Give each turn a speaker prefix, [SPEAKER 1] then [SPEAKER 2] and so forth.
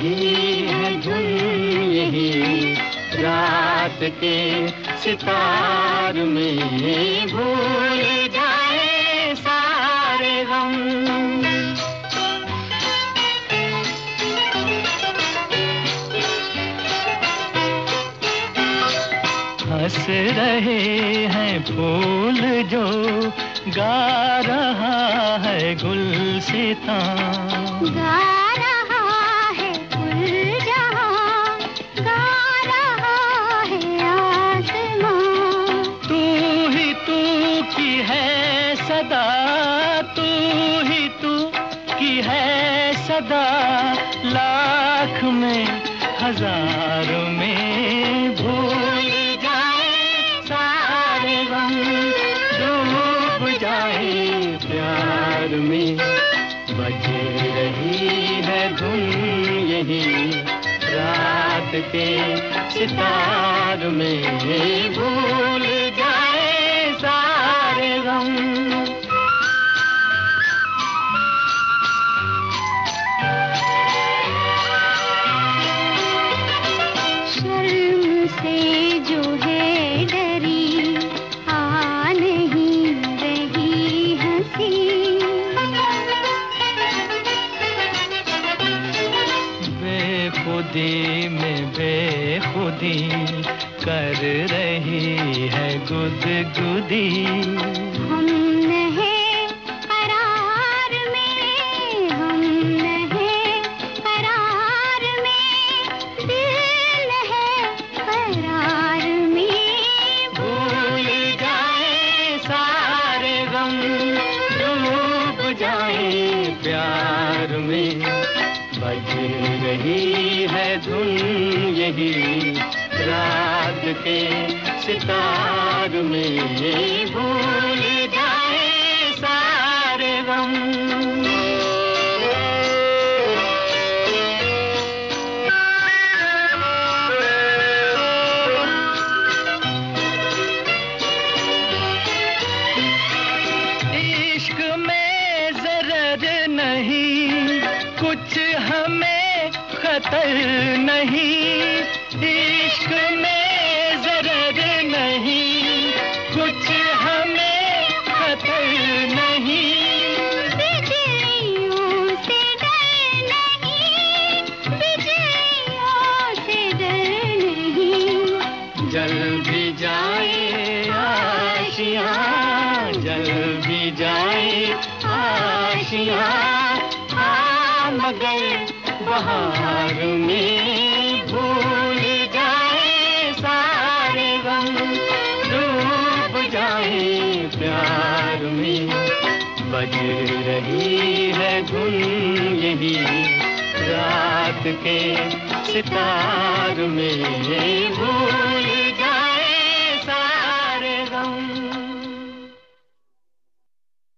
[SPEAKER 1] रही है धुन यही रात के सितार में, भूल जाए सारे गम। हंस रहे हैं फूल जो गा रहा है गुलसितां,
[SPEAKER 2] गा रहा है गुल जहां, गा रहा है आसमां।
[SPEAKER 1] तू ही तू की है सदा, तू ही तू की है सदा, लाख में हजार में, भूल जाए सारे गम, डूब जाए प्यार में। बज रही है धुन यही रात के सितार में, भूल जाए सारे गम।
[SPEAKER 2] शर्म से जो है डरी, आ नहीं रही हंसी।
[SPEAKER 1] बेखुदी में बेखुदी कर रही है गुदगुदी।
[SPEAKER 2] हम नहीं करार में, हम नहीं करार में, दिल है करार में।
[SPEAKER 1] भूल जाए सारे गम, डूब जाए प्यार में। बज रही है धुन यही रात के सितार में, भूल जाए सारे गम। इश्क में ज़रर नहीं, कुछ हमें खतर नहीं। इश्क में ज़रर नहीं, कुछ हमें खतर नहीं।
[SPEAKER 2] बिजलियों से डर नहीं, बिजलियों से डर नहीं।
[SPEAKER 1] जल भी जाए आशियाँ, जल भी जाए आशियाँ, हाँ मगर बहार में, भूल जाए सारे गम, डूब जाए प्यार में। बज रही है धुन यही रात के सितार में, भूल